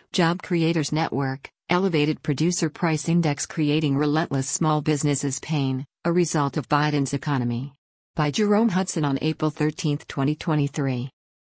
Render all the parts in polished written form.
Job Creators Network, Elevated Producer Price Index Creating Relentless Small Businesses Pain, a Result of Biden's Economy. By Jerome Hudson on April 13, 2023.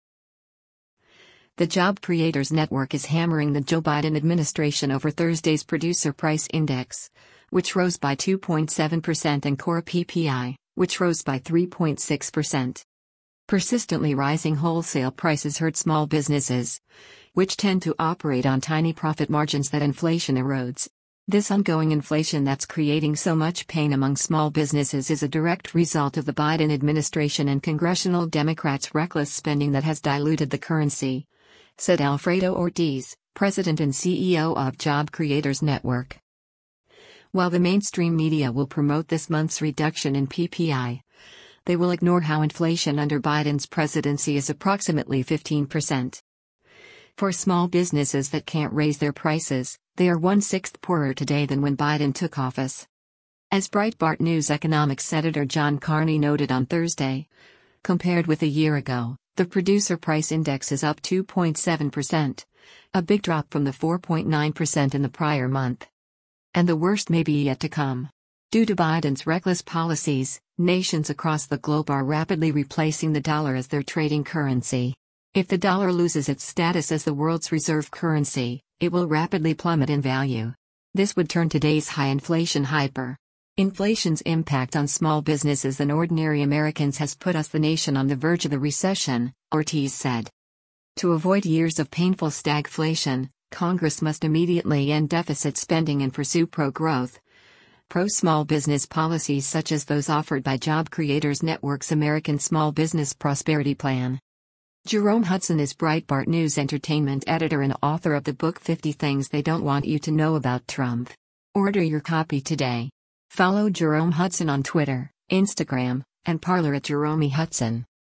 The Job Creators Network is hammering the Joe Biden administration over Thursday's Producer Price Index, which rose by 2.7%, and core PPI, which rose by 3.6%. Persistently rising wholesale prices hurt small businesses, which tend to operate on tiny profit margins that inflation erodes. This ongoing inflation that's creating so much pain among small businesses is a direct result of the Biden administration and congressional Democrats' reckless spending that has diluted the currency, said Alfredo Ortiz, president and CEO of Job Creators Network. While the mainstream media will promote this month's reduction in PPI, they will ignore how inflation under Biden's presidency is approximately 15%. For small businesses that can't raise their prices, they are 1/6 poorer today than when Biden took office. As Breitbart News economics editor John Carney noted on Thursday, compared with a year ago, the Producer Price Index is up 2.7%, a big drop from the 4.9% in the prior month. And the worst may be yet to come. Due to Biden's reckless policies, nations across the globe are rapidly replacing the dollar as their trading currency. If the dollar loses its status as the world's reserve currency, it will rapidly plummet in value. This would turn today's high inflation hyper. Inflation's impact on small businesses and ordinary Americans has put us, the nation, on the verge of a recession, Ortiz said. To avoid years of painful stagflation, Congress must immediately end deficit spending and pursue pro-growth, pro-small business policies such as those offered by Job Creators Network's American Small Business Prosperity Plan. Jerome Hudson is Breitbart News entertainment editor and author of the book 50 Things They Don't Want You to Know About Trump. Order your copy today. Follow Jerome Hudson on Twitter, Instagram, and Parler at Jerome Hudson.